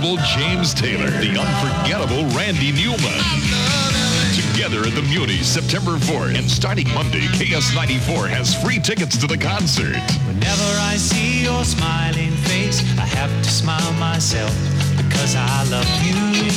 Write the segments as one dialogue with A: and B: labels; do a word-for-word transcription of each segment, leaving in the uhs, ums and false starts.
A: unforgettable James Taylor, the unforgettable Randy Newman. Together at the Muni, September fourth. And starting Monday, K S ninety-four has free tickets to the concert.
B: Whenever I see your smiling face, I have to smile myself because I love you.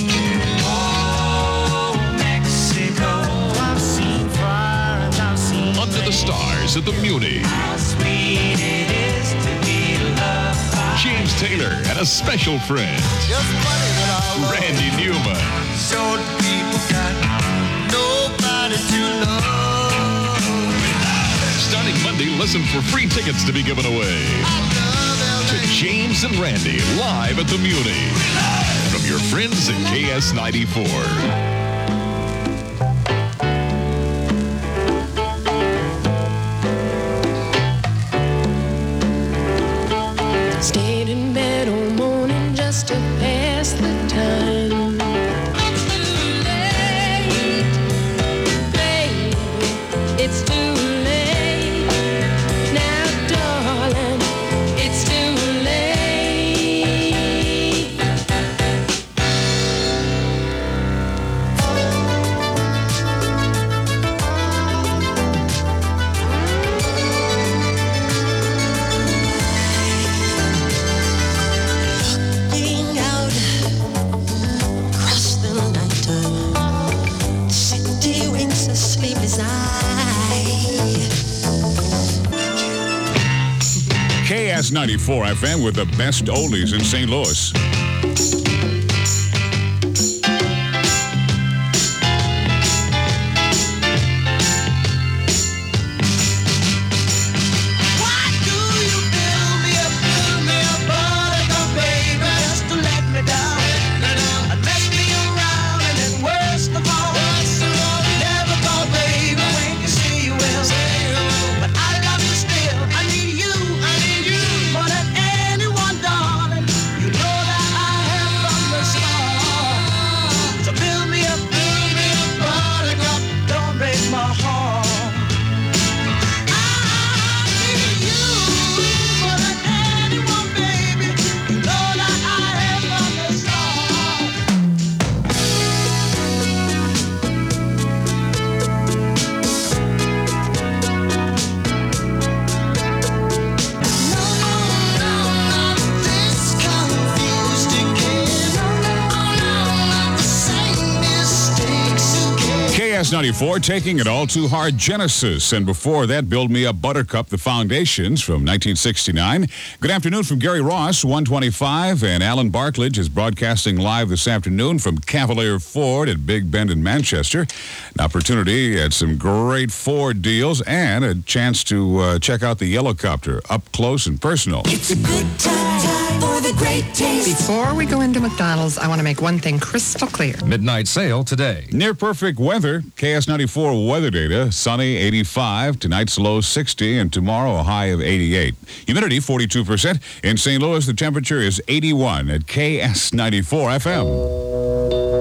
B: Oh, Mexico, I've seen fire and I've seen
A: Under the Stars at the Muni.
B: How sweet it is to be loved by
A: James Taylor and a special friend, Randy Newman.
C: Short people got nobody to love.
A: Starting Monday, listen for free tickets to be given away to James and Randy live at the Muni from your friends at K S ninety-four.
D: Stayed in bed all morning just to pass the time. It's too late, baby. It's too late now, darling. It's too late.
E: Looking out across the nighttime, the city winks a sleepless eye.
F: K S ninety-four F M with the best oldies in Saint Louis.
C: Why do you build me up, build me up, buttercup, baby, just to let me down? And mess me around, and then worst of all, never thought, baby, when you say you will. But I love you still. I need you, I need you more than anyone, darling. You know that I have from the start. So build me up, build me up, buttercup, don't break my heart. I need you more than anyone, baby. You know that I have from the start. No, no, no, not this confused again. Oh no, not the same mistakes again.
F: K S ninety-four taking it all too hard, Genesis. And before that, Build Me Up Buttercup, The Foundations from nineteen sixty-nine. Good afternoon from Gary Ross, one twenty-five. And Alan Barklage is broadcasting live this afternoon from Cavalier Ford at Big Bend in Manchester. An opportunity at some great Ford deals and a chance to uh, check out the Yellowcopter up close and personal.
E: It's a good time for the great taste.
G: Before we go into McDonald's, I want to make one thing crystal clear.
H: Midnight sale today.
F: Near perfect weather. K S ninety-four weather data. Sunny, eighty-five. Tonight's low, sixty. And tomorrow, a high of eighty-eight. Humidity, forty-two percent. In Saint Louis, the temperature is eighty-one at K S ninety-four F M.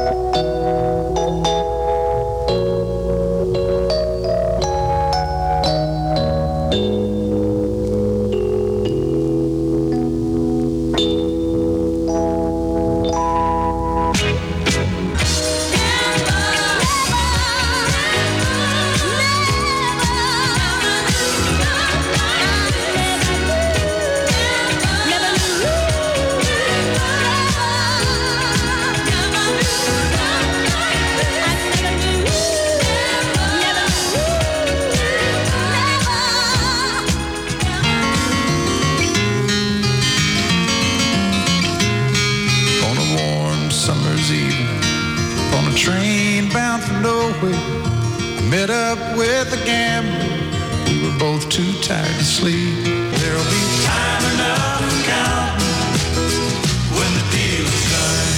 C: On a warm summer's evening, on a train bound for nowhere, I met up with a gambler. We were both too tired to sleep. There'll be time enough to count when the deal is done.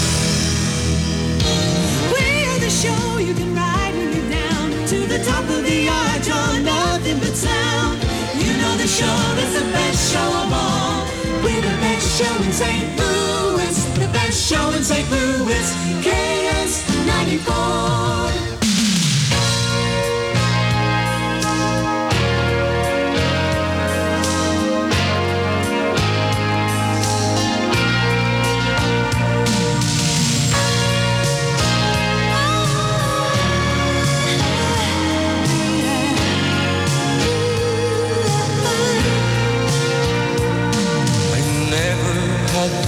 E: We're the show you can ride when you're down to the top of the yard. You're nothing but sound. You know the show is the best show of all. We're the best show in Saint Louis. The best show in Saint Louis. K S ninety-four.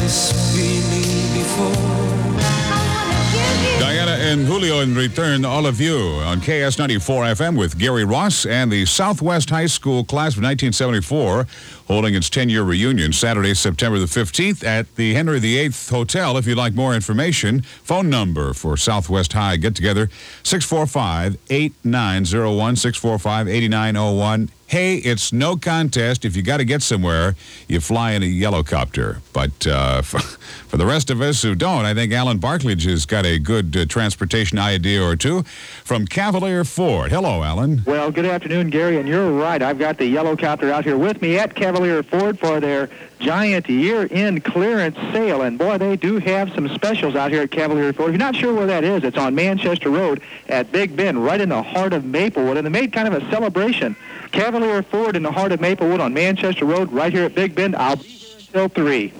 B: this feeling before.
F: Diana and Julio in return, all of you on K S ninety-four F M with Gary Ross and the Southwest High School class of nineteen seventy-four holding its ten-year reunion Saturday, September the fifteenth at the Henry the eighth Hotel. If you'd like more information, phone number for Southwest High get-together, six four five, eight nine zero one, six four five, eight nine zero one. Hey, it's no contest. If you got to get somewhere, you fly in a Yellowcopter. But uh, for, for the rest of us who don't, I think Alan Barklage has got a good uh, transportation idea or two from Cavalier Ford. Hello, Alan.
H: Well, good afternoon, Gary, and you're right. I've got the Yellowcopter out here with me at Cavalier Ford for their giant year-end clearance sale. And, boy, they do have some specials out here at Cavalier Ford. If you're not sure where that is, it's on Manchester Road at Big Bend, right in the heart of Maplewood. And they made kind of a celebration. Cavalier Ford in the heart of Maplewood on Manchester Road, right here at Big Bend. I'll be here until three.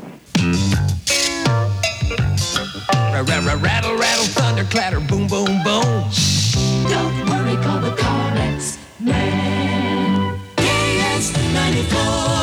C: Rattle, rattle, thunder, clatter, boom, boom, boom.
E: Don't worry, call the CarMax man. K S ninety-four.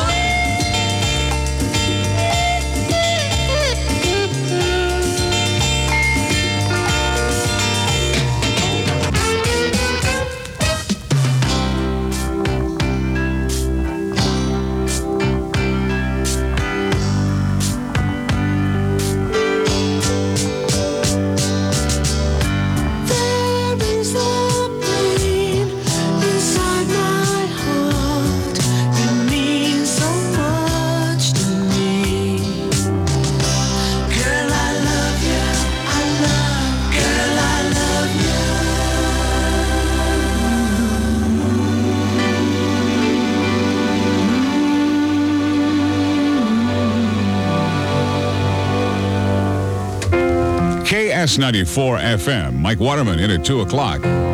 F: K S ninety-four F M. Mike Waterman in at two o'clock.